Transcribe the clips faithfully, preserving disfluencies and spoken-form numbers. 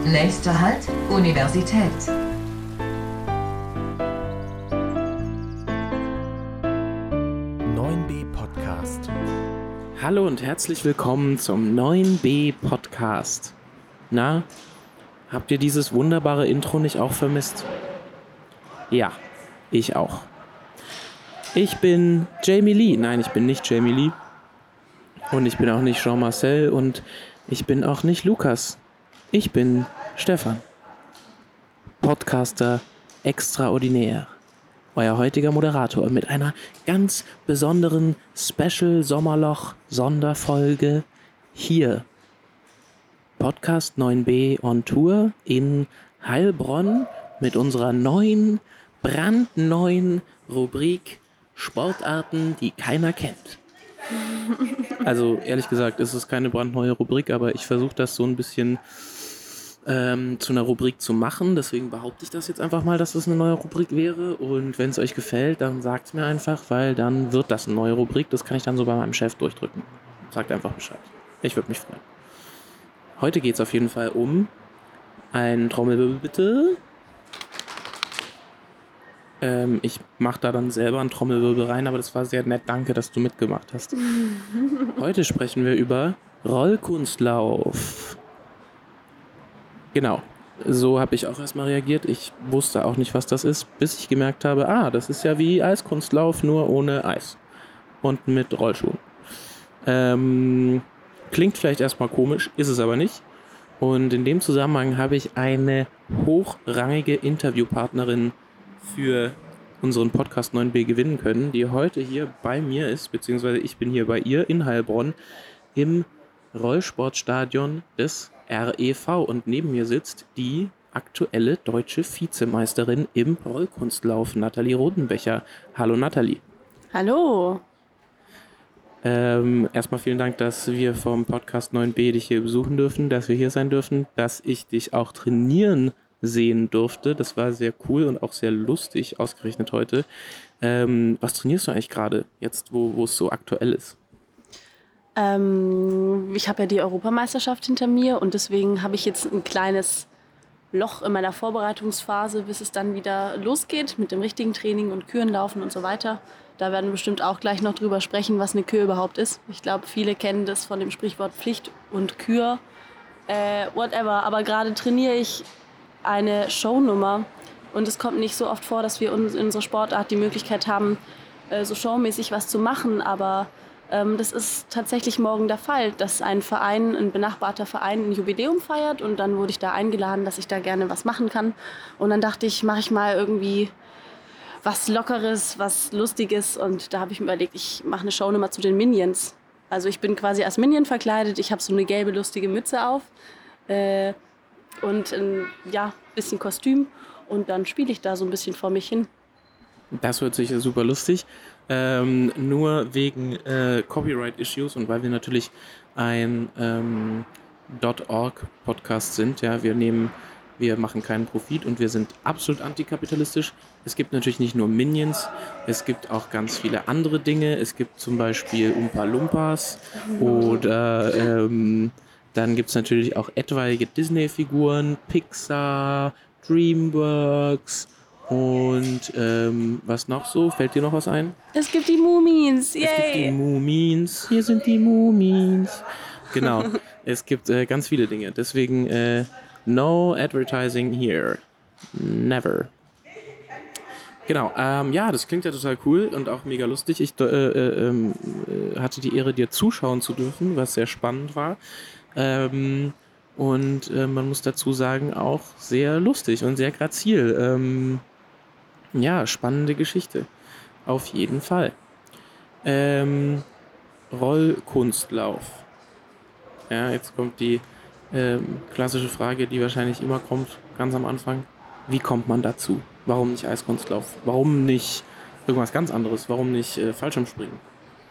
Nächster Halt, Universität. neun B Podcast. Hallo und herzlich willkommen zum neun B Podcast. Na, habt ihr dieses wunderbare Intro nicht auch vermisst? Ja, ich auch. Ich bin Jamie Lee. Nein, ich bin nicht Jamie Lee. Und ich bin auch nicht Jean-Marcel und ich bin auch nicht Lukas. Ich bin Stefan. Podcaster extraordinär. Euer heutiger Moderator mit einer ganz besonderen Special-Sommerloch-Sonderfolge hier. Podcast neun B on Tour in Heilbronn mit unserer neuen, brandneuen Rubrik Sportarten, die keiner kennt. Also ehrlich gesagt ist es keine brandneue Rubrik, aber ich versuche das so ein bisschen ähm, zu einer Rubrik zu machen. Deswegen behaupte ich das jetzt einfach mal, dass das eine neue Rubrik wäre. Und wenn es euch gefällt, dann sagt es mir einfach, weil dann wird das eine neue Rubrik. Das kann ich dann so bei meinem Chef durchdrücken. Sagt einfach Bescheid. Ich würde mich freuen. Heute geht es auf jeden Fall um ein Trommelwirbel bitte. Ähm, ich mache da dann selber einen Trommelwirbel rein, aber das war sehr nett. Danke, dass du mitgemacht hast. Heute sprechen wir über Rollkunstlauf. Genau, so habe ich auch erstmal reagiert. Ich wusste auch nicht, was das ist, bis ich gemerkt habe, ah, das ist ja wie Eiskunstlauf, nur ohne Eis. Und mit Rollschuhen. Ähm, klingt vielleicht erstmal komisch, ist es aber nicht. Und in dem Zusammenhang habe ich eine hochrangige Interviewpartnerin für unseren Podcast neun B gewinnen können, die heute hier bei mir ist, beziehungsweise ich bin hier bei ihr in Heilbronn im Rollsportstadion des R E V und neben mir sitzt die aktuelle deutsche Vizemeisterin im Rollkunstlauf, Nathalie Rodenbecher. Hallo Nathalie. Hallo. Ähm, erstmal vielen Dank, dass wir vom Podcast neun B dich hier besuchen dürfen, dass wir hier sein dürfen, dass ich dich auch trainieren sehen durfte. Das war sehr cool und auch sehr lustig, ausgerechnet heute. Ähm, was trainierst du eigentlich gerade, jetzt wo, wo es so aktuell ist? Ähm, ich habe ja die Europameisterschaft hinter mir und deswegen habe ich jetzt ein kleines Loch in meiner Vorbereitungsphase, bis es dann wieder losgeht mit dem richtigen Training und Kürenlaufen und so weiter. Da werden wir bestimmt auch gleich noch drüber sprechen, was eine Kür überhaupt ist. Ich glaube, viele kennen das von dem Sprichwort Pflicht und Kür, äh, whatever. Aber gerade trainiere ich eine Shownummer und es kommt nicht so oft vor, dass wir in unserer Sportart die Möglichkeit haben, äh, so showmäßig was zu machen, aber ähm, das ist tatsächlich morgen der Fall, dass ein Verein, ein benachbarter Verein ein Jubiläum feiert und dann wurde ich da eingeladen, dass ich da gerne was machen kann und dann dachte ich, mache ich mal irgendwie was Lockeres, was Lustiges und da habe ich mir überlegt, ich mache eine Shownummer zu den Minions. Also ich bin quasi als Minion verkleidet, ich habe so eine gelbe lustige Mütze auf, äh, und ein ja, bisschen Kostüm und dann spiele ich da so ein bisschen vor mich hin. Das hört sich super lustig. Ähm, nur wegen äh, Copyright-Issues und weil wir natürlich ein ähm, .org-Podcast sind, ja, wir nehmen, wir machen keinen Profit und wir sind absolut antikapitalistisch. Es gibt natürlich nicht nur Minions, es gibt auch ganz viele andere Dinge. Es gibt zum Beispiel Oompa Loompas oder ähm, dann gibt es natürlich auch etwaige Disney-Figuren, Pixar, DreamWorks und ähm, was noch so? Fällt dir noch was ein? Es gibt die Mumins, yay! Es gibt die Mumins, hier sind die Mumins. Genau, es gibt äh, ganz viele Dinge. Deswegen äh, no advertising here. Never. Genau, ähm, ja, das klingt ja total cool und auch mega lustig. Ich äh, äh, äh, hatte die Ehre, dir zuschauen zu dürfen, was sehr spannend war. Ähm, und äh, man muss dazu sagen, auch sehr lustig und sehr grazil. Ähm, ja, spannende Geschichte. Auf jeden Fall. Ähm, Rollkunstlauf. Ja, jetzt kommt die ähm, klassische Frage, die wahrscheinlich immer kommt, ganz am Anfang. Wie kommt man dazu? Warum nicht Eiskunstlauf? Warum nicht irgendwas ganz anderes? Warum nicht äh, Fallschirmspringen?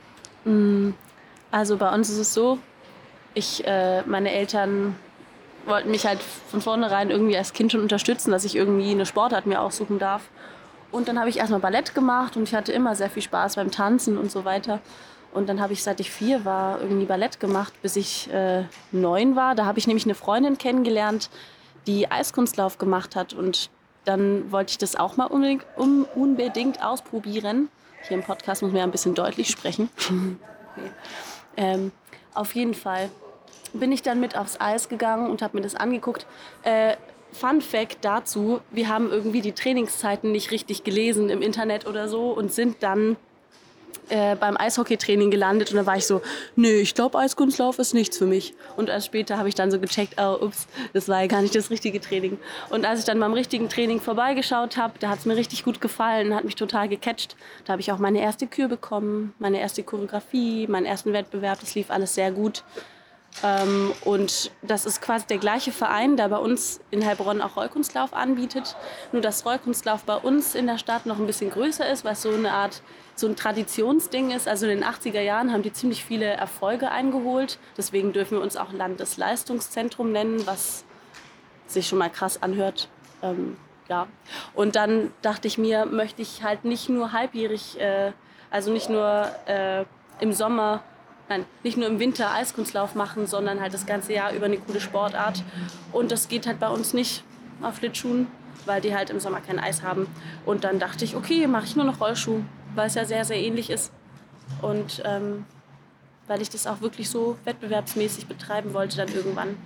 Also bei uns ist es so, ich, äh, meine Eltern wollten mich halt von vornherein irgendwie als Kind schon unterstützen, dass ich irgendwie eine Sportart mir aussuchen darf. Und dann habe ich erstmal Ballett gemacht und ich hatte immer sehr viel Spaß beim Tanzen und so weiter. Und dann habe ich, seit ich vier war, irgendwie Ballett gemacht, bis ich äh, neun war. Da habe ich nämlich eine Freundin kennengelernt, die Eiskunstlauf gemacht hat. Und dann wollte ich das auch mal unbedingt, um, unbedingt ausprobieren. Hier im Podcast muss man ja ein bisschen deutlich sprechen. okay. ähm, auf jeden Fall bin ich dann mit aufs Eis gegangen und habe mir das angeguckt. Äh, Fun Fact dazu, wir haben irgendwie die Trainingszeiten nicht richtig gelesen im Internet oder so und sind dann äh, beim Eishockeytraining gelandet und da war ich so, nee, ich glaube Eiskunstlauf ist nichts für mich. Und erst später habe ich dann so gecheckt, oh, ups, das war ja gar nicht das richtige Training. Und als ich dann beim richtigen Training vorbeigeschaut habe, da hat es mir richtig gut gefallen, hat mich total gecatcht. Da habe ich auch meine erste Kür bekommen, meine erste Choreografie, meinen ersten Wettbewerb, das lief alles sehr gut. Ähm, und das ist quasi der gleiche Verein, der bei uns in Heilbronn auch Rollkunstlauf anbietet. Nur dass Rollkunstlauf bei uns in der Stadt noch ein bisschen größer ist, weil es so eine Art, so ein Traditionsding ist. Also in den achtziger Jahren haben die ziemlich viele Erfolge eingeholt. Deswegen dürfen wir uns auch Landesleistungszentrum nennen, was sich schon mal krass anhört. Ähm, ja. Und dann dachte ich mir, möchte ich halt nicht nur halbjährig, äh, also nicht nur äh, im Sommer, Nein, nicht nur im Winter Eiskunstlauf machen, sondern halt das ganze Jahr über eine coole Sportart. Und das geht halt bei uns nicht auf Schlittschuhen, weil die halt im Sommer kein Eis haben. Und dann dachte ich, okay, mache ich nur noch Rollschuh, weil es ja sehr, sehr ähnlich ist. Und ähm, weil ich das auch wirklich so wettbewerbsmäßig betreiben wollte dann irgendwann.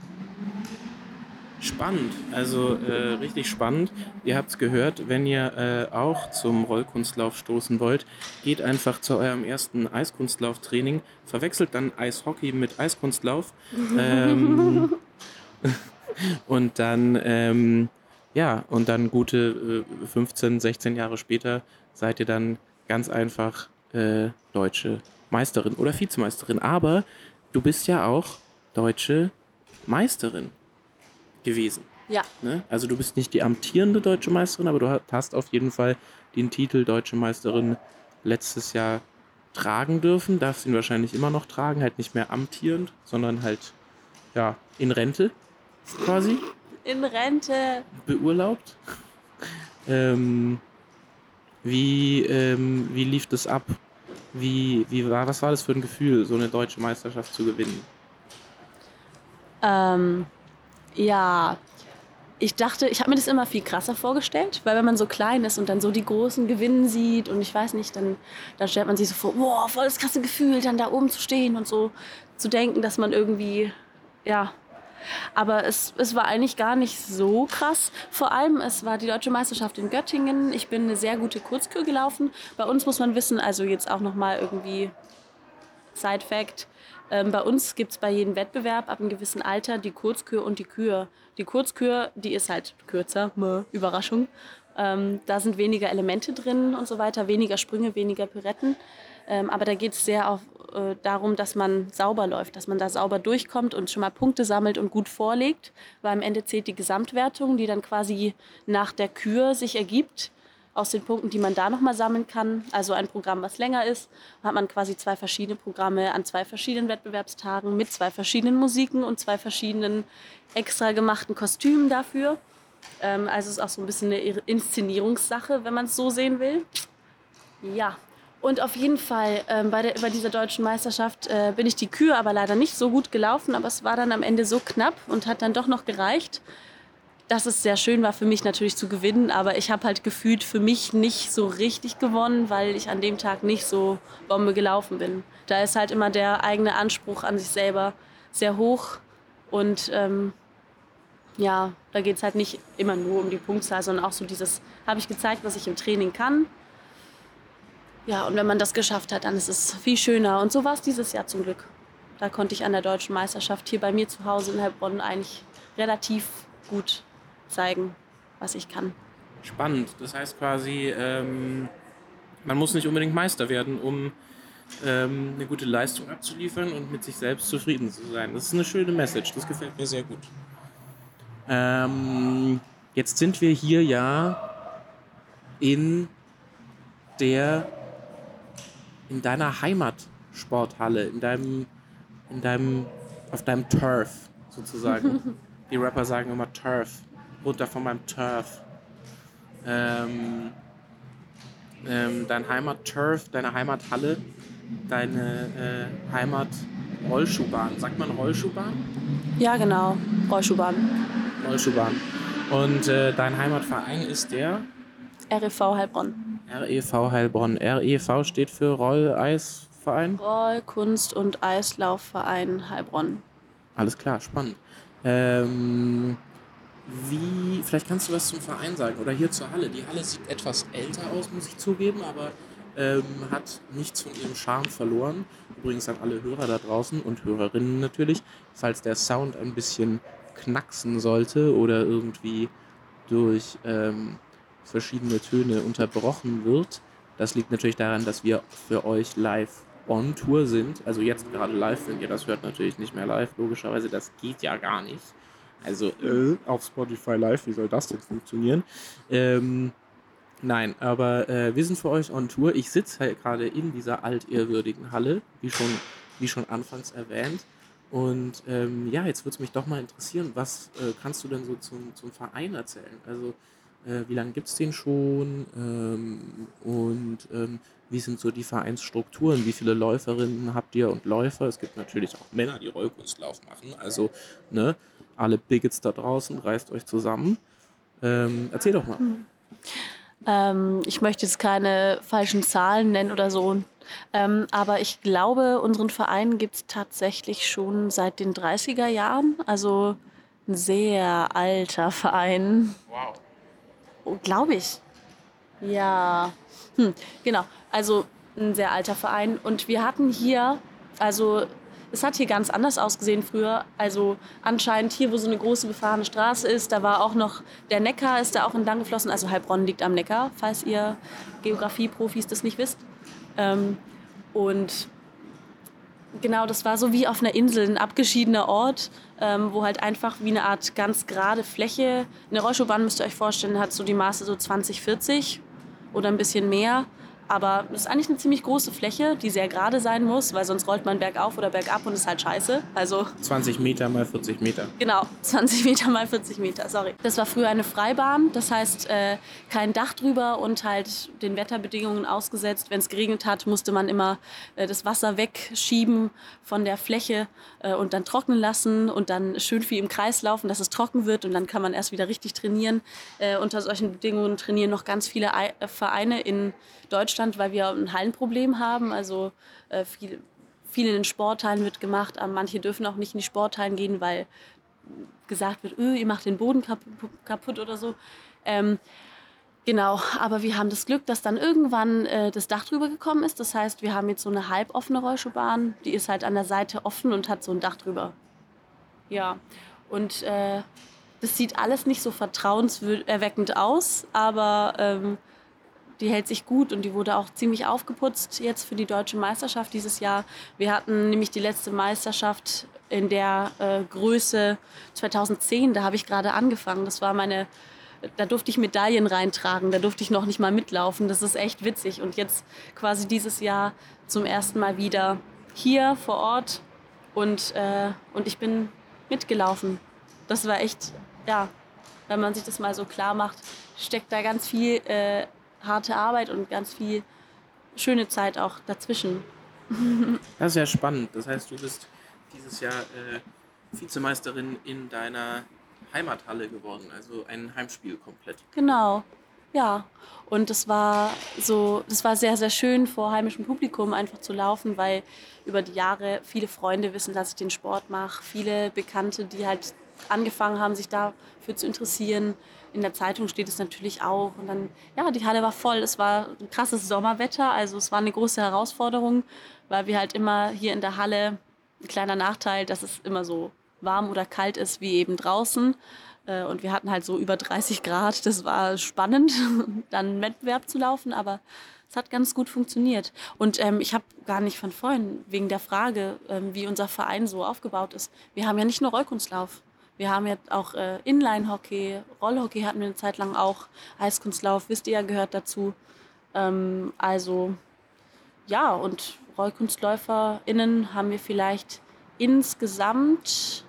Spannend, also äh, richtig spannend. Ihr habt es gehört, wenn ihr äh, auch zum Rollkunstlauf stoßen wollt, geht einfach zu eurem ersten Eiskunstlauftraining, verwechselt dann Eishockey mit Eiskunstlauf ähm, und dann ähm, ja und dann gute äh, fünfzehn, sechzehn Jahre später seid ihr dann ganz einfach äh, deutsche Meisterin oder Vizemeisterin. Aber du bist ja auch deutsche Meisterin gewesen. Ja. Ne? Also du bist nicht die amtierende deutsche Meisterin, aber du hast auf jeden Fall den Titel Deutsche Meisterin letztes Jahr tragen dürfen. Darfst ihn wahrscheinlich immer noch tragen, halt nicht mehr amtierend, sondern halt ja in Rente quasi. In Rente. Beurlaubt. ähm, wie, ähm, wie lief das ab? Wie, wie war, was war das für ein Gefühl, so eine deutsche Meisterschaft zu gewinnen? Ähm, ja, ich dachte, ich habe mir das immer viel krasser vorgestellt, weil wenn man so klein ist und dann so die großen Gewinnen sieht und ich weiß nicht, dann, dann stellt man sich so vor, wow, voll das krasse Gefühl, dann da oben zu stehen und so zu denken, dass man irgendwie, ja, aber es, es war eigentlich gar nicht so krass. Vor allem, es war die Deutsche Meisterschaft in Göttingen. Ich bin eine sehr gute Kurzkür gelaufen. Bei uns muss man wissen, also jetzt auch nochmal irgendwie Side-Fact, ähm, bei uns gibt es bei jedem Wettbewerb ab einem gewissen Alter die Kurzkür und die Kür. Die Kurzkür, die ist halt kürzer, Mäh, Überraschung. Ähm, da sind weniger Elemente drin und so weiter, weniger Sprünge, weniger Pirouetten. Ähm, aber da geht es sehr auf, äh, darum, dass man sauber läuft, dass man da sauber durchkommt und schon mal Punkte sammelt und gut vorlegt. Weil am Ende zählt die Gesamtwertung, die dann quasi nach der Kür sich ergibt. Aus den Punkten, die man da nochmal sammeln kann. Also ein Programm, was länger ist, hat man quasi zwei verschiedene Programme an zwei verschiedenen Wettbewerbstagen mit zwei verschiedenen Musiken und zwei verschiedenen extra gemachten Kostümen dafür. Ähm, also es ist auch so ein bisschen eine Inszenierungssache, wenn man es so sehen will. Ja, und auf jeden Fall ähm, bei, der, bei dieser deutschen Meisterschaft äh, bin ich die Kür aber leider nicht so gut gelaufen, aber es war dann am Ende so knapp und hat dann doch noch gereicht, dass es sehr schön war für mich natürlich zu gewinnen, aber ich habe halt gefühlt für mich nicht so richtig gewonnen, weil ich an dem Tag nicht so Bombe gelaufen bin. Da ist halt immer der eigene Anspruch an sich selber sehr hoch und ähm, ja, da geht es halt nicht immer nur um die Punktzahl, sondern auch so dieses, habe ich gezeigt, was ich im Training kann. Ja, und wenn man das geschafft hat, dann ist es viel schöner. Und so war es dieses Jahr zum Glück. Da konnte ich an der Deutschen Meisterschaft hier bei mir zu Hause in Heilbronn eigentlich relativ gut zeigen, was ich kann. Spannend. Das heißt quasi, ähm, man muss nicht unbedingt Meister werden, um ähm, eine gute Leistung abzuliefern und mit sich selbst zufrieden zu sein. Das ist eine schöne Message. Das gefällt mir sehr gut. Ähm, jetzt sind wir hier ja in der in deiner Heimatsporthalle, in deinem, in deinem, auf deinem Turf sozusagen. Die Rapper sagen immer Turf. Runter von meinem Turf. Ähm, ähm, dein Heimat-Turf, deine Heimathalle, deine äh, Heimat-Rollschuhbahn. Sagt man Rollschuhbahn? Ja, genau. Rollschuhbahn. Rollschuhbahn. Und äh, dein Heimatverein ist der R E V Heilbronn. R E V Heilbronn. R E V steht für Roll-Eis-Verein? Roll-, Kunst- und Eislaufverein Heilbronn. Alles klar, spannend. Ähm, wie, vielleicht kannst du was zum Verein sagen oder hier zur Halle. Die Halle sieht etwas älter aus, muss ich zugeben, aber ähm, hat nichts von ihrem Charme verloren. Übrigens an alle Hörer da draußen und Hörerinnen natürlich, falls der Sound ein bisschen knacksen sollte oder irgendwie durch ähm, verschiedene Töne unterbrochen wird. Das liegt natürlich daran, dass wir für euch live on Tour sind. Also jetzt gerade live, wenn ihr das hört, natürlich nicht mehr live, logischerweise, das geht ja gar nicht. Also äh, auf Spotify live, wie soll das denn funktionieren? Ähm, nein, aber äh, wir sind für euch on Tour. Ich sitze halt gerade in dieser altehrwürdigen Halle, wie schon, wie schon anfangs erwähnt. Und ähm, ja, jetzt würde es mich doch mal interessieren, was äh, kannst du denn so zum, zum Verein erzählen? Also äh, wie lange gibt es den schon ähm, und ähm, wie sind so die Vereinsstrukturen? Wie viele Läuferinnen habt ihr und Läufer? Es gibt natürlich auch Männer, die Rollkunstlauf machen. Also ne, alle Bigots da draußen, reißt euch zusammen. Ähm, erzähl doch mal. Hm. Ähm, ich möchte jetzt keine falschen Zahlen nennen oder so. Ähm, aber ich glaube, unseren Verein gibt es tatsächlich schon seit den dreißiger Jahren. Also ein sehr alter Verein. Wow. Oh, glaube ich. Ja, hm, genau. Also ein sehr alter Verein. Und wir hatten hier, also es hat hier ganz anders ausgesehen früher. Also anscheinend hier, wo so eine große befahrene Straße ist, da war auch noch der Neckar, ist da auch entlang geflossen. Also Heilbronn liegt am Neckar, falls ihr Geografie-Profis das nicht wisst. Ähm, und genau, das war so wie auf einer Insel, ein abgeschiedener Ort, ähm, wo halt einfach wie eine Art ganz gerade Fläche. Eine Rollschuhbahn, müsst ihr euch vorstellen, hat so die Maße so zwanzig, vierzig oder ein bisschen mehr. Aber es ist eigentlich eine ziemlich große Fläche, die sehr gerade sein muss, weil sonst rollt man bergauf oder bergab und ist halt scheiße. Also zwanzig Meter mal vierzig Meter. Genau, zwanzig Meter mal vierzig Meter, sorry. Das war früher eine Freibahn, das heißt äh, kein Dach drüber und halt den Wetterbedingungen ausgesetzt. Wenn es geregnet hat, musste man immer äh, das Wasser wegschieben von der Fläche äh, und dann trocknen lassen und dann schön viel im Kreis laufen, dass es trocken wird und dann kann man erst wieder richtig trainieren. Äh, unter solchen Bedingungen trainieren noch ganz viele Ei- äh, Vereine in Deutschland, weil wir ein Hallenproblem haben, also äh, viel Viel in den Sporthallen wird gemacht, aber manche dürfen auch nicht in die Sporthallen gehen, weil gesagt wird, öh, ihr macht den Boden kaputt oder so. Ähm, genau, aber wir haben das Glück, dass dann irgendwann äh, das Dach drüber gekommen ist. Das heißt, wir haben jetzt so eine halboffene Rollschuhbahn, die ist halt an der Seite offen und hat so ein Dach drüber. Ja, und äh, das sieht alles nicht so vertrauenserweckend aus, aber ähm, die hält sich gut und die wurde auch ziemlich aufgeputzt jetzt für die deutsche Meisterschaft dieses Jahr. Wir hatten nämlich die letzte Meisterschaft in der äh, Größe zweitausendzehn, da habe ich gerade angefangen. Das war meine, da durfte ich Medaillen reintragen, da durfte ich noch nicht mal mitlaufen. Das ist echt witzig. Und jetzt quasi dieses Jahr zum ersten Mal wieder hier vor Ort und, äh, und ich bin mitgelaufen. Das war echt, ja, wenn man sich das mal so klar macht, steckt da ganz viel äh, harte Arbeit und ganz viel schöne Zeit auch dazwischen. Das ist ja spannend. Das heißt, du bist dieses Jahr äh, Vizemeisterin in deiner Heimathalle geworden, also ein Heimspiel komplett. Genau, ja. Und das war so, das war sehr, sehr schön vor heimischem Publikum einfach zu laufen, weil über die Jahre viele Freunde wissen, dass ich den Sport mache, viele Bekannte, die halt angefangen haben, sich dafür zu interessieren. In der Zeitung steht es natürlich auch. Und dann, ja, die Halle war voll. Es war ein krasses Sommerwetter. Also es war eine große Herausforderung, weil wir halt immer hier in der Halle, ein kleiner Nachteil, dass es immer so warm oder kalt ist wie eben draußen. Und wir hatten halt so über dreißig Grad. Das war spannend, dann einen Wettbewerb zu laufen. Aber es hat ganz gut funktioniert. Und ähm, ich habe gar nicht von vorhin, wegen der Frage, ähm, wie unser Verein so aufgebaut ist. Wir haben ja nicht nur Rollkunstlauf. Wir haben jetzt auch äh, Inline-Hockey, Rollhockey hatten wir eine Zeit lang auch, Eiskunstlauf, wisst ihr ja, gehört dazu. Ähm, also ja, und RollkunstläuferInnen haben wir vielleicht insgesamt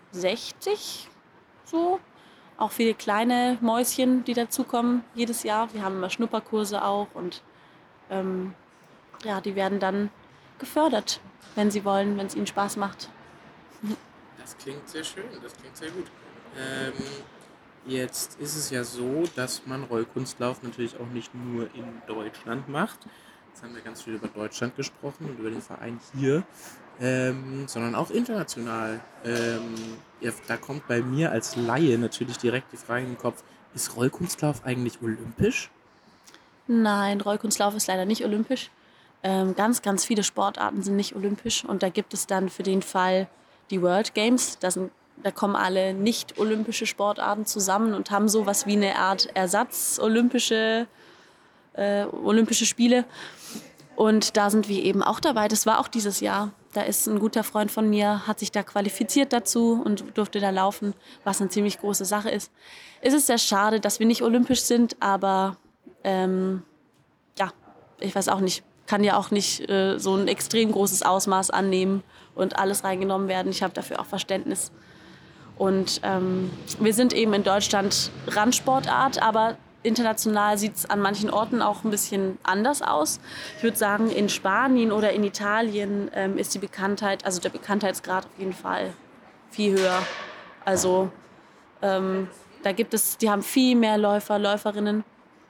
sechzig so. Auch viele kleine Mäuschen, die dazukommen jedes Jahr. Wir haben immer Schnupperkurse auch und ähm, ja, die werden dann gefördert, wenn sie wollen, wenn es ihnen Spaß macht. Das klingt sehr schön, das klingt sehr gut. Ähm, Jetzt ist es ja so, dass man Rollkunstlauf natürlich auch nicht nur in Deutschland macht. Jetzt haben wir ganz viel über Deutschland gesprochen und über den Verein hier, ähm, sondern auch international. Ähm, ja, da kommt bei mir als Laie natürlich direkt die Frage in den Kopf, ist Rollkunstlauf eigentlich olympisch? Nein, Rollkunstlauf ist leider nicht olympisch. Ähm, ganz, ganz viele Sportarten sind nicht olympisch. Und da gibt es dann für den Fall die World Games. Da, sind, da kommen alle nicht-olympische Sportarten zusammen und haben sowas wie eine Art Ersatz-olympische äh, Olympische Spiele. Und da sind wir eben auch dabei. Das war auch dieses Jahr. Da ist ein guter Freund von mir, hat sich da qualifiziert dazu und durfte da laufen, was eine ziemlich große Sache ist. Es ist sehr schade, dass wir nicht olympisch sind, aber ähm, ja, ich weiß auch nicht, kann ja auch nicht äh, so ein extrem großes Ausmaß annehmen und alles reingenommen werden. Ich habe dafür auch Verständnis. Und ähm, wir sind eben in Deutschland Randsportart, aber international sieht es an manchen Orten auch ein bisschen anders aus. Ich würde sagen, in Spanien oder in Italien ähm, ist die Bekanntheit, also der Bekanntheitsgrad auf jeden Fall viel höher. Also ähm, da gibt es, die haben viel mehr Läufer, Läuferinnen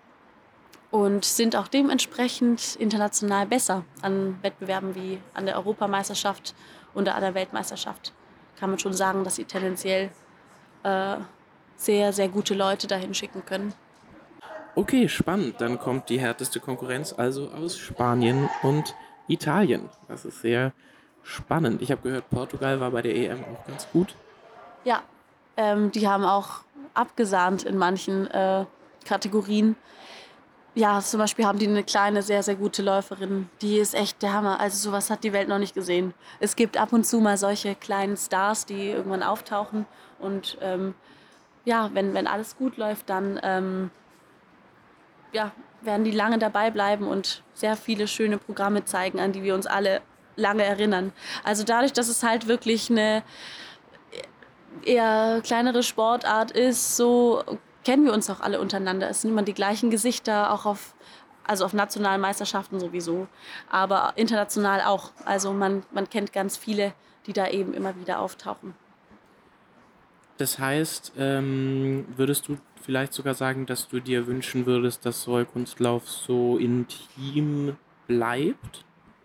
und sind auch dementsprechend international besser an Wettbewerben wie an der Europameisterschaft und an der Weltmeisterschaft. Kann man schon sagen, dass sie tendenziell äh, sehr, sehr gute Leute dahin schicken können. Okay, spannend. Dann kommt die härteste Konkurrenz also aus Spanien und Italien. Das ist sehr spannend. Ich habe gehört, Portugal war bei der E M auch ganz gut. Ja, ähm, die haben auch abgesahnt in manchen äh, Kategorien. Ja, zum Beispiel haben die eine kleine, sehr, sehr gute Läuferin. Die ist echt der Hammer. Also sowas hat die Welt noch nicht gesehen. Es gibt ab und zu mal solche kleinen Stars, die irgendwann auftauchen. Und ähm, ja, wenn, wenn alles gut läuft, dann ähm, ja, werden die lange dabei bleiben und sehr viele schöne Programme zeigen, an die wir uns alle lange erinnern. Also dadurch, dass es halt wirklich eine eher kleinere Sportart ist, so kennen wir uns auch alle untereinander. Es sind immer die gleichen Gesichter, auch auf, also auf nationalen Meisterschaften sowieso, aber international auch. Also man, man kennt ganz viele, die da eben immer wieder auftauchen. Das heißt, ähm, würdest du vielleicht sogar sagen, dass du dir wünschen würdest, dass Rollkunstlauf so intim bleibt?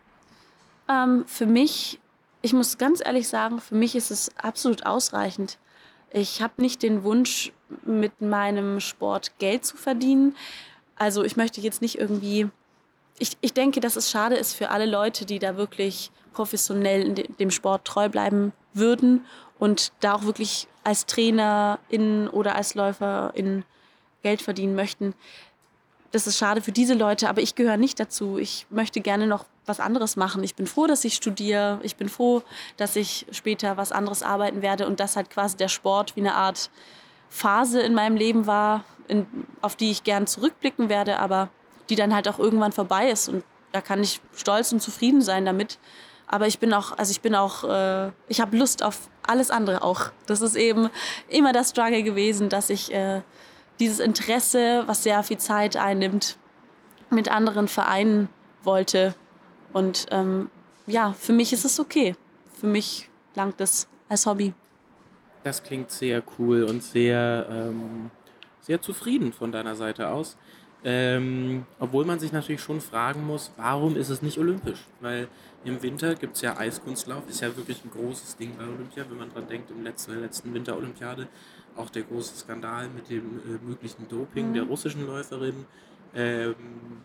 Ähm, für mich, ich muss ganz ehrlich sagen, für mich ist es absolut ausreichend. Ich habe nicht den Wunsch, mit meinem Sport Geld zu verdienen. Also ich möchte jetzt nicht irgendwie... Ich, ich denke, dass es schade ist für alle Leute, die da wirklich professionell in de, dem Sport treu bleiben würden und da auch wirklich als Trainerin oder als Läuferin Geld verdienen möchten. Das ist schade für diese Leute, aber ich gehöre nicht dazu. Ich möchte gerne noch was anderes machen. Ich bin froh, dass ich studiere. Ich bin froh, dass ich später was anderes arbeiten werde und dass halt quasi der Sport wie eine Art Phase in meinem Leben war, in, auf die ich gern zurückblicken werde, aber die dann halt auch irgendwann vorbei ist. Und da kann ich stolz und zufrieden sein damit. Aber ich bin auch, also ich bin auch, äh, ich habe Lust auf alles andere auch. Das ist eben immer das Struggle gewesen, dass ich äh, dieses Interesse, was sehr viel Zeit einnimmt, mit anderen vereinen wollte. Und ähm, ja, für mich ist es okay. Für mich langt es als Hobby. Das klingt sehr cool und sehr, ähm, sehr zufrieden von deiner Seite aus. Ähm, obwohl man sich natürlich schon fragen muss, warum ist es nicht olympisch? Weil im Winter gibt es ja Eiskunstlauf, ist ja wirklich ein großes Ding bei Olympia, wenn man dran denkt, im letzten, in der letzten Winterolympiade auch der große Skandal mit dem äh, möglichen Doping Mhm. der russischen Läuferin. Ähm,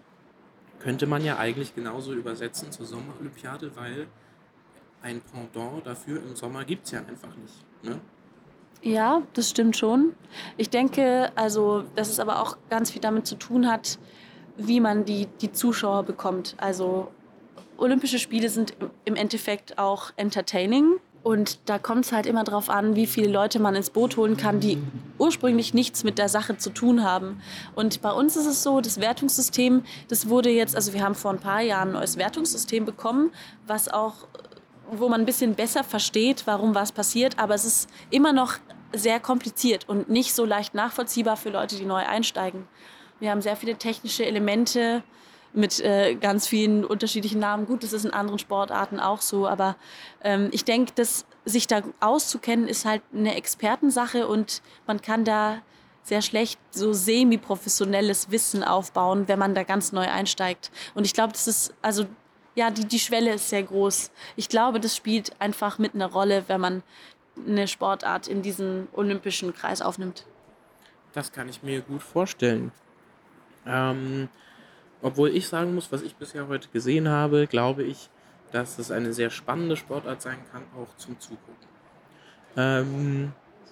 könnte man ja eigentlich genauso übersetzen zur Sommerolympiade, weil ein Pendant dafür im Sommer gibt es ja einfach nicht. Ne? Ja, das stimmt schon. Ich denke, also, dass es aber auch ganz viel damit zu tun hat, wie man die, die Zuschauer bekommt. Also Olympische Spiele sind im Endeffekt auch entertaining. Und da kommt es halt immer drauf an, wie viele Leute man ins Boot holen kann, die ursprünglich nichts mit der Sache zu tun haben. Und bei uns ist es so, das Wertungssystem, das wurde jetzt, also wir haben vor ein paar Jahren ein neues Wertungssystem bekommen, was auch, wo man ein bisschen besser versteht, warum was passiert. Aber es ist immer noch sehr kompliziert und nicht so leicht nachvollziehbar für Leute, die neu einsteigen. Wir haben sehr viele technische Elemente mit äh, ganz vielen unterschiedlichen Namen. Gut, das ist in anderen Sportarten auch so, aber ähm, ich denke, dass sich da auszukennen, ist halt eine Expertensache und man kann da sehr schlecht so semi-professionelles Wissen aufbauen, wenn man da ganz neu einsteigt. Und ich glaube, das ist, also ja, die, die Schwelle ist sehr groß. Ich glaube, das spielt einfach mit einer Rolle, wenn man eine Sportart in diesen olympischen Kreis aufnimmt. Das kann ich mir gut vorstellen. Ähm, obwohl ich sagen muss, was ich bisher heute gesehen habe, glaube ich, dass es eine sehr spannende Sportart sein kann, auch zum Zugucken. Ähm,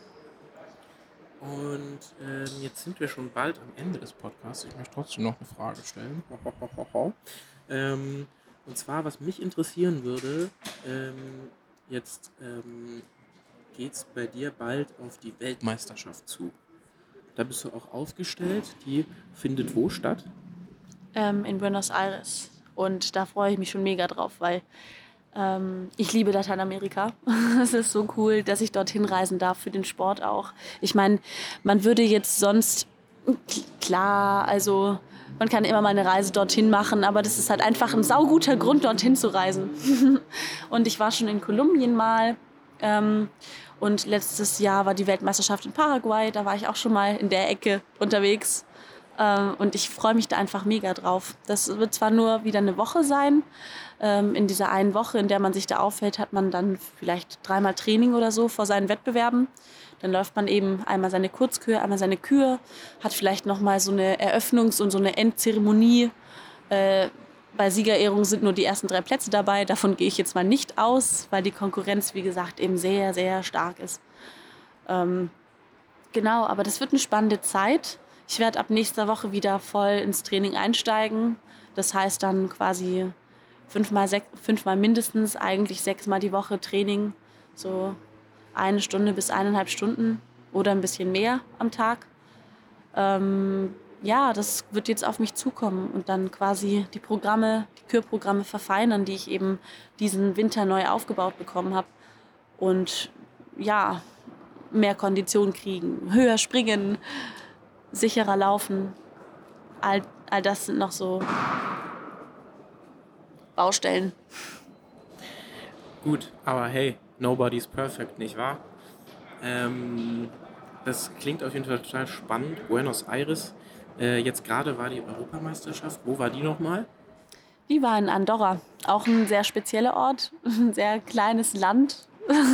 und ähm, jetzt sind wir schon bald am Ende des Podcasts. Ich möchte trotzdem noch eine Frage stellen. ähm, und zwar, was mich interessieren würde, ähm, jetzt ähm, geht es bei dir bald auf die Weltmeisterschaft zu. Da bist du auch aufgestellt. Die findet wo statt? Ähm, in Buenos Aires. Und da freue ich mich schon mega drauf, weil ähm, ich liebe Lateinamerika. Es ist so cool, dass ich dorthin reisen darf für den Sport auch. Ich meine, man würde jetzt sonst, klar, also man kann immer mal eine Reise dorthin machen, aber das ist halt einfach ein sauguter Grund, dorthin zu reisen. Und ich war schon in Kolumbien mal. Ähm, und letztes Jahr war die Weltmeisterschaft in Paraguay. Da war ich auch schon mal in der Ecke unterwegs. Ähm, und ich freue mich da einfach mega drauf. Das wird zwar nur wieder eine Woche sein. Ähm, in dieser einen Woche, in der man sich da aufhält, hat man dann vielleicht dreimal Training oder so vor seinen Wettbewerben. Dann läuft man eben einmal seine Kurzkür, einmal seine Kür, hat vielleicht nochmal so eine Eröffnungs- und so eine Endzeremonie. Äh, bei Siegerehrung sind nur die ersten drei Plätze dabei. Davon gehe ich jetzt mal nicht aus, weil die Konkurrenz, wie gesagt, eben sehr, sehr stark ist. Ähm, genau, aber das wird eine spannende Zeit. Ich werde ab nächster Woche wieder voll ins Training einsteigen. Das heißt dann quasi fünfmal, sech, fünfmal mindestens, eigentlich sechsmal die Woche Training. So eine Stunde bis eineinhalb Stunden oder ein bisschen mehr am Tag. Ähm, ja, das wird jetzt auf mich zukommen und dann quasi die Programme, die Kürprogramme verfeinern, die ich eben diesen Winter neu aufgebaut bekommen habe. Und ja, mehr Kondition kriegen, höher springen, sicherer laufen. All, all das sind noch so Baustellen. Gut, aber hey, nobody's perfect, nicht wahr? Ähm, das klingt auf jeden Fall total spannend. Buenos Aires, äh, jetzt gerade war die Europameisterschaft. Wo war die nochmal? Die war in Andorra, auch ein sehr spezieller Ort, ein sehr kleines Land.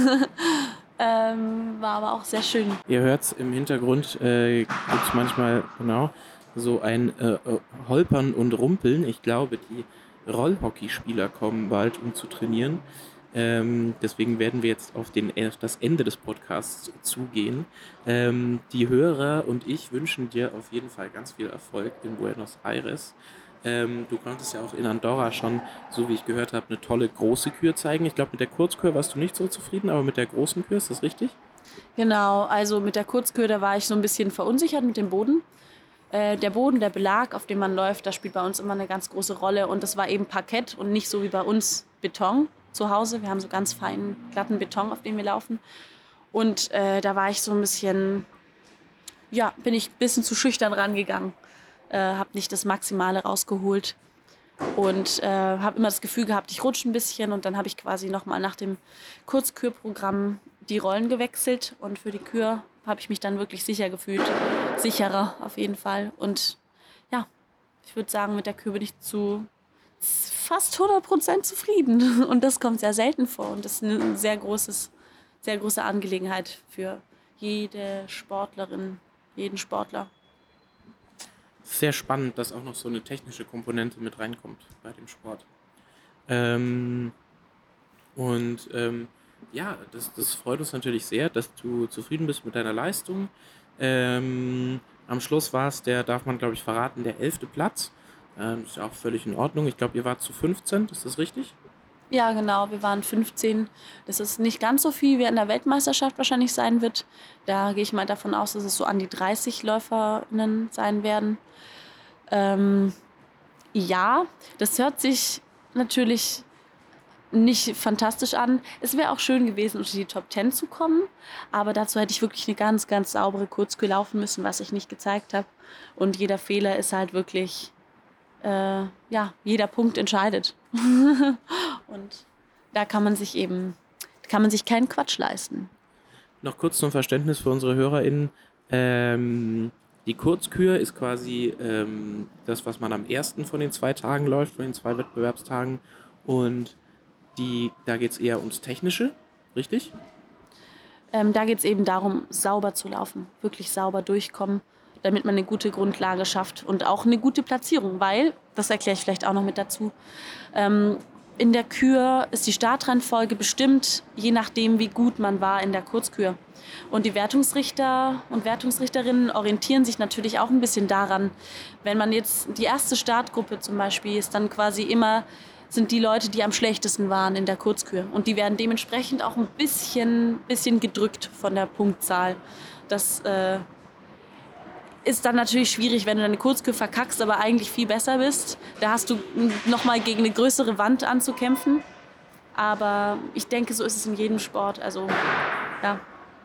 ähm, war aber auch sehr schön. Ihr hört es im Hintergrund, äh, gibt es manchmal genau so ein äh, Holpern und Rumpeln. Ich glaube, die Rollhockeyspieler kommen bald, um zu trainieren. Ähm, deswegen werden wir jetzt auf, den, auf das Ende des Podcasts zugehen. Ähm, die Hörer und ich wünschen dir auf jeden Fall ganz viel Erfolg in Buenos Aires. Ähm, du konntest ja auch in Andorra schon, so wie ich gehört habe, eine tolle große Kür zeigen. Ich glaube, mit der Kurzkür warst du nicht so zufrieden, aber mit der großen Kür, ist das richtig? Genau, also mit der Kurzkür, da war ich so ein bisschen verunsichert mit dem Boden. Äh, der Boden, der Belag, auf dem man läuft, das spielt bei uns immer eine ganz große Rolle. Und das war eben Parkett und nicht so wie bei uns Beton zu Hause. Wir haben so ganz feinen, glatten Beton, auf dem wir laufen. Und äh, da war ich so ein bisschen, ja, bin ich ein bisschen zu schüchtern rangegangen. Äh, habe nicht das Maximale rausgeholt. Und äh, habe immer das Gefühl gehabt, ich rutsche ein bisschen. Und dann habe ich quasi nochmal nach dem Kurzkürprogramm die Rollen gewechselt. Und für die Kür habe ich mich dann wirklich sicher gefühlt. Sicherer auf jeden Fall. Und ja, ich würde sagen, mit der Kür bin ich zu fast hundert Prozent zufrieden. Und das kommt sehr selten vor. Und das ist eine sehr, großes, sehr große Angelegenheit für jede Sportlerin, jeden Sportler. Sehr spannend, dass auch noch so eine technische Komponente mit reinkommt bei dem Sport. Ähm, und ähm, ja, das, das freut uns natürlich sehr, dass du zufrieden bist mit deiner Leistung. Ähm, am Schluss war es, der darf man glaube ich verraten, der elfte Platz. Ähm, ist ja auch völlig in Ordnung. Ich glaube, ihr wart zu fünfzehn, ist das richtig? Ja, genau, wir waren fünfzehn. Das ist nicht ganz so viel, wie in der Weltmeisterschaft wahrscheinlich sein wird. Da gehe ich mal davon aus, dass es so an die dreißig LäuferInnen sein werden. Ähm, ja, das hört sich natürlich nicht fantastisch an. Es wäre auch schön gewesen, unter die Top zehn zu kommen, aber dazu hätte ich wirklich eine ganz, ganz saubere Kurzkür laufen müssen, was ich nicht gezeigt habe. Und jeder Fehler ist halt wirklich, äh, ja, jeder Punkt entscheidet. Und da kann man sich eben, kann man sich keinen Quatsch leisten. Noch kurz zum Verständnis für unsere HörerInnen. Ähm, die Kurzkür ist quasi ähm, das, was man am ersten von den zwei Tagen läuft, von den zwei Wettbewerbstagen. Und die, da geht es eher ums Technische, richtig? Ähm, da geht es eben darum, sauber zu laufen, wirklich sauber durchkommen, damit man eine gute Grundlage schafft und auch eine gute Platzierung, weil, das erkläre ich vielleicht auch noch mit dazu, ähm, in der Kür ist die Startreihenfolge bestimmt, je nachdem, wie gut man war in der Kurzkür. Und die Wertungsrichter und Wertungsrichterinnen orientieren sich natürlich auch ein bisschen daran. Wenn man jetzt die erste Startgruppe zum Beispiel ist, dann quasi immer sind die Leute, die am schlechtesten waren in der Kurzkür. Und die werden dementsprechend auch ein bisschen, bisschen gedrückt von der Punktzahl. Das äh, ist dann natürlich schwierig, wenn du deine Kurzkür verkackst, aber eigentlich viel besser bist. Da hast du nochmal gegen eine größere Wand anzukämpfen. Aber ich denke, so ist es in jedem Sport. Also, ja.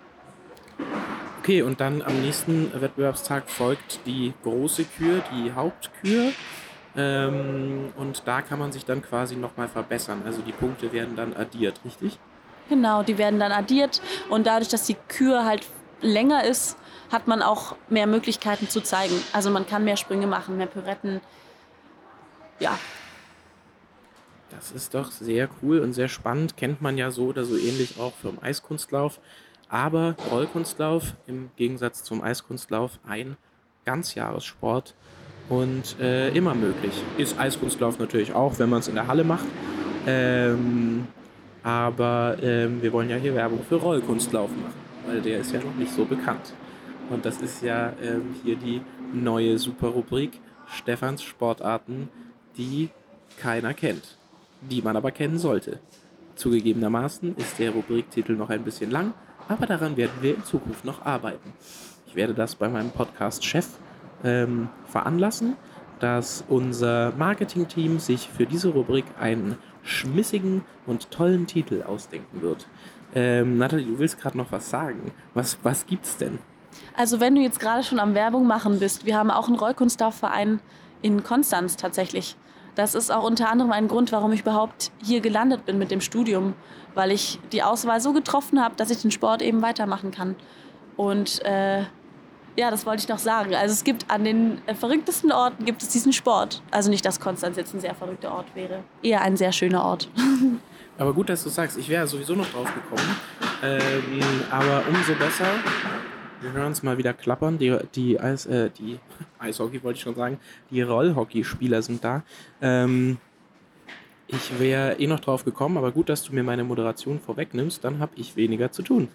Okay, und dann am nächsten Wettbewerbstag folgt die große Kür, die Hauptkür. Ähm, und da kann man sich dann quasi nochmal verbessern. Also die Punkte werden dann addiert, richtig? Genau, die werden dann addiert. Und dadurch, dass die Kür halt länger ist, hat man auch mehr Möglichkeiten zu zeigen. Also man kann mehr Sprünge machen, mehr Pirouetten. Ja. Das ist doch sehr cool und sehr spannend. Kennt man ja so oder so ähnlich auch vom Eiskunstlauf. Aber Rollkunstlauf im Gegensatz zum Eiskunstlauf ein Ganzjahressport und äh, immer möglich. Ist Eiskunstlauf natürlich auch, wenn man es in der Halle macht. Ähm, aber ähm, wir wollen ja hier Werbung für Rollkunstlauf machen, weil der ist ja noch nicht so bekannt. Und das ist ja ähm, hier die neue Superrubrik Stefans Sportarten, die keiner kennt, die man aber kennen sollte. Zugegebenermaßen ist der Rubriktitel noch ein bisschen lang, aber daran werden wir in Zukunft noch arbeiten. Ich werde das bei meinem Podcast-Chef ähm, veranlassen, dass unser Marketing-Team sich für diese Rubrik einen schmissigen und tollen Titel ausdenken wird. Ähm, Nathalie, du willst gerade noch was sagen. Was, was gibt's denn? Also wenn du jetzt gerade schon am Werbung machen bist, wir haben auch einen Rollkunstlaufverein in Konstanz tatsächlich. Das ist auch unter anderem ein Grund, warum ich überhaupt hier gelandet bin mit dem Studium, weil ich die Auswahl so getroffen habe, dass ich den Sport eben weitermachen kann. Und äh, ja, das wollte ich noch sagen. Also es gibt an den äh, verrücktesten Orten gibt es diesen Sport. Also nicht, dass Konstanz jetzt ein sehr verrückter Ort wäre. Eher ein sehr schöner Ort. Aber gut, dass du sagst. Ich wäre sowieso noch drauf gekommen. Ähm, aber umso besser. Wir hören uns mal wieder klappern. Die, die, Eis, äh, die Eishockey wollte ich schon sagen. Die Rollhockeyspieler sind da. Ähm, ich wäre eh noch drauf gekommen, aber gut, dass du mir meine Moderation vorwegnimmst. Dann habe ich weniger zu tun.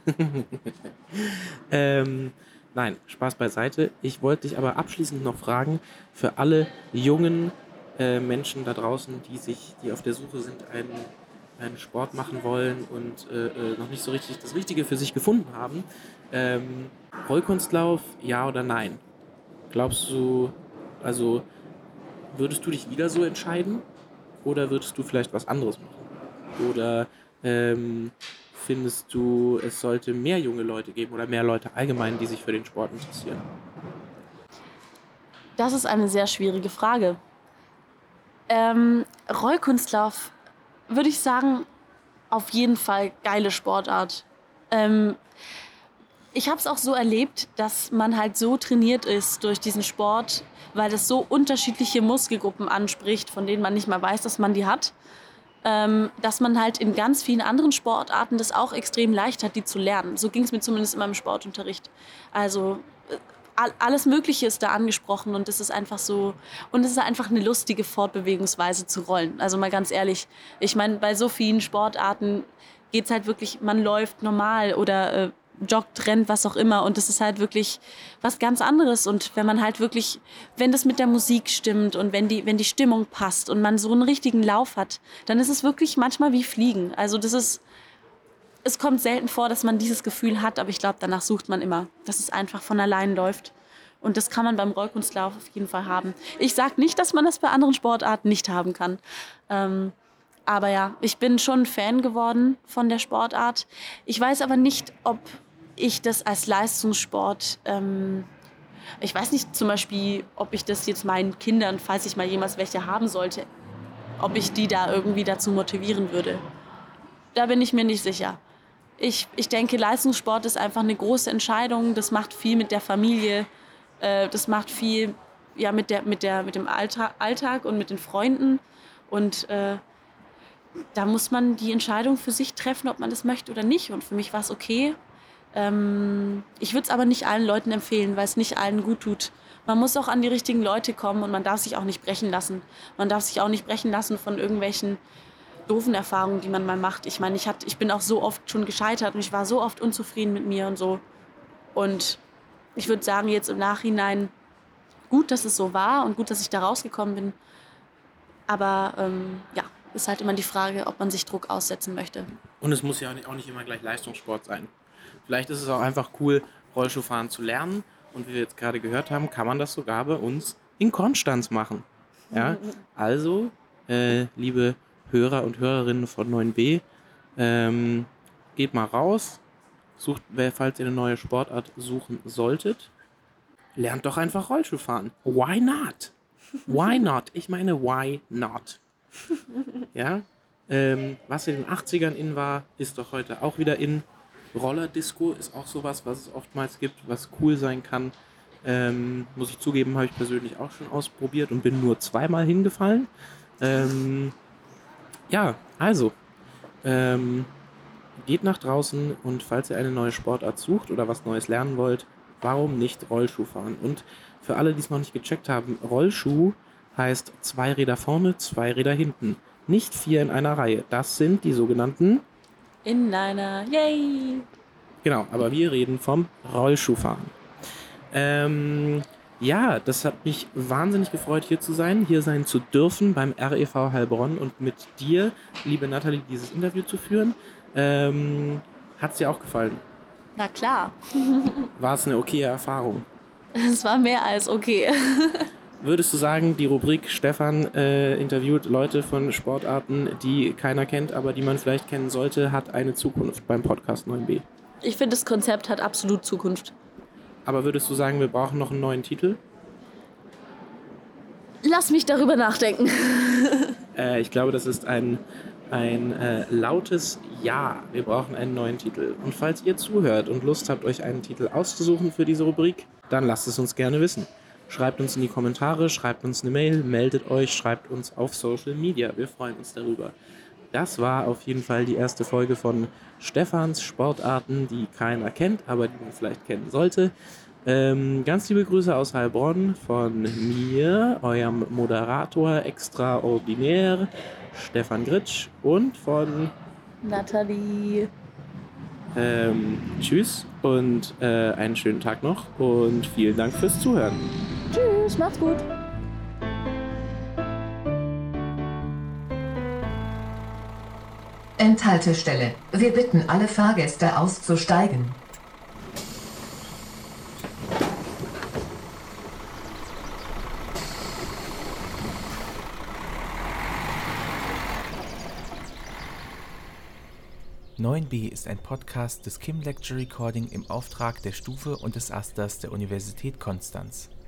ähm, nein, Spaß beiseite. Ich wollte dich aber abschließend noch fragen, für alle jungen äh, Menschen da draußen, die sich, die auf der Suche sind, einen, einen Sport machen wollen und äh, noch nicht so richtig das Richtige für sich gefunden haben. Ähm, Rollkunstlauf, ja oder nein? Glaubst du, also würdest du dich wieder so entscheiden oder würdest du vielleicht was anderes machen? Oder ähm, findest du, es sollte mehr junge Leute geben oder mehr Leute allgemein, die sich für den Sport interessieren? Das ist eine sehr schwierige Frage. Ähm, Rollkunstlauf, würde ich sagen, auf jeden Fall geile Sportart. Ähm, Ich habe es auch so erlebt, dass man halt so trainiert ist durch diesen Sport, weil das so unterschiedliche Muskelgruppen anspricht, von denen man nicht mal weiß, dass man die hat, ähm, dass man halt in ganz vielen anderen Sportarten das auch extrem leicht hat, die zu lernen. So ging es mir zumindest in meinem Sportunterricht. Also äh, alles Mögliche ist da angesprochen und es ist einfach so, und es ist einfach eine lustige Fortbewegungsweise zu rollen. Also mal ganz ehrlich, ich meine, bei so vielen Sportarten geht es halt wirklich, man läuft normal oder äh, joggt, rennt, was auch immer. Und das ist halt wirklich was ganz anderes. Und wenn man halt wirklich, wenn das mit der Musik stimmt und wenn die, wenn die Stimmung passt und man so einen richtigen Lauf hat, dann ist es wirklich manchmal wie Fliegen. Also das ist, es kommt selten vor, dass man dieses Gefühl hat, aber ich glaube, danach sucht man immer, dass es einfach von allein läuft. Und das kann man beim Rollkunstlauf auf jeden Fall haben. Ich sage nicht, dass man das bei anderen Sportarten nicht haben kann. Ähm, aber ja, ich bin schon Fan geworden von der Sportart. Ich weiß aber nicht, ob ich das als Leistungssport, ähm, ich weiß nicht zum Beispiel, ob ich das jetzt meinen Kindern, falls ich mal jemals welche haben sollte, ob ich die da irgendwie dazu motivieren würde. Da bin ich mir nicht sicher. Ich, ich denke, Leistungssport ist einfach eine große Entscheidung. Das macht viel mit der Familie. Äh, das macht viel ja, mit, der, mit, der, mit dem Alltag, Alltag und mit den Freunden. Und äh, da muss man die Entscheidung für sich treffen, ob man das möchte oder nicht. Und für mich war es okay. Ähm, ich würde es aber nicht allen Leuten empfehlen, weil es nicht allen gut tut. Man muss auch an die richtigen Leute kommen und man darf sich auch nicht brechen lassen. Man darf sich auch nicht brechen lassen von irgendwelchen doofen Erfahrungen, die man mal macht. Ich meine, ich, hat, ich bin auch so oft schon gescheitert und ich war so oft unzufrieden mit mir und so. Und ich würde sagen, jetzt im Nachhinein, gut, dass es so war und gut, dass ich da rausgekommen bin. Aber ähm, ja, ist halt immer die Frage, ob man sich Druck aussetzen möchte. Und es muss ja auch nicht, auch nicht immer gleich Leistungssport sein. Vielleicht ist es auch einfach cool, Rollschuhfahren zu lernen. Und wie wir jetzt gerade gehört haben, kann man das sogar bei uns in Konstanz machen. Ja? Also, äh, liebe Hörer und Hörerinnen von neun b, ähm, geht mal raus, sucht, falls ihr eine neue Sportart suchen solltet, lernt doch einfach Rollschuhfahren. Why not? Why not? Ich meine, why not? Ja? Ähm, was in den achtzigern in war, ist doch heute auch wieder in. Rollerdisco ist auch sowas, was es oftmals gibt, was cool sein kann. Ähm, muss ich zugeben, habe ich persönlich auch schon ausprobiert und bin nur zweimal hingefallen. Ähm, ja, also, ähm, geht nach draußen und falls ihr eine neue Sportart sucht oder was Neues lernen wollt, warum nicht Rollschuh fahren? Und für alle, die es noch nicht gecheckt haben, Rollschuh heißt zwei Räder vorne, zwei Räder hinten. Nicht vier in einer Reihe. Das sind die sogenannten Inliner, yay! Genau, aber wir reden vom Rollschuhfahren. Ähm, ja, das hat mich wahnsinnig gefreut, hier zu sein, hier sein zu dürfen beim R E V Heilbronn und mit dir, liebe Nathalie, dieses Interview zu führen. Ähm, hat es dir auch gefallen? Na klar. War es eine okaye Erfahrung? Es war mehr als okay. Würdest du sagen, die Rubrik Stefan äh, interviewt Leute von Sportarten, die keiner kennt, aber die man vielleicht kennen sollte, hat eine Zukunft beim Podcast neun b? Ich finde, das Konzept hat absolut Zukunft. Aber würdest du sagen, wir brauchen noch einen neuen Titel? Lass mich darüber nachdenken. äh, ich glaube, das ist ein, ein äh, lautes Ja. Wir brauchen einen neuen Titel. Und falls ihr zuhört und Lust habt, euch einen Titel auszusuchen für diese Rubrik, dann lasst es uns gerne wissen. Schreibt uns in die Kommentare, schreibt uns eine Mail, meldet euch, schreibt uns auf Social Media. Wir freuen uns darüber. Das war auf jeden Fall die erste Folge von Stefans Sportarten, die keiner kennt, aber die man vielleicht kennen sollte. Ähm, ganz liebe Grüße aus Heilbronn von mir, eurem Moderator extraordinär, Stefan Gritsch, und von Nathalie. Ähm, tschüss und äh, einen schönen Tag noch und vielen Dank fürs Zuhören. Tschüss, macht's gut. Endhaltestelle. Wir bitten alle Fahrgäste auszusteigen. neun b ist ein Podcast des Kim Lecture Recording im Auftrag der Stufe und des Asters der Universität Konstanz.